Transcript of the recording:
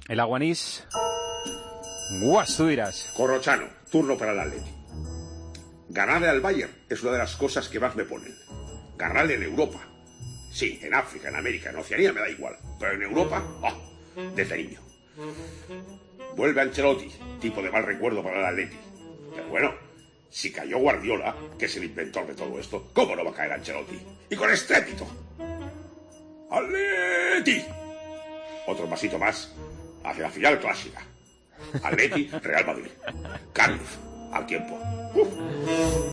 El Aguanís. Guas, tú dirás. Corrochano, turno para el Atleti. Ganarle al Bayern es una de las cosas que más me ponen. Ganarle en Europa. Sí, en África, en América, en Oceanía me da igual. Pero en Europa, desde niño. Vuelve Ancelotti, tipo de mal recuerdo para el Atleti. Pero bueno, si cayó Guardiola, que es el inventor de todo esto, ¿cómo no va a caer Ancelotti? Y con estrépito. ¡Atleti! Otro pasito más hacia la final clásica. Atleti, Real Madrid. Cardiff, al tiempo.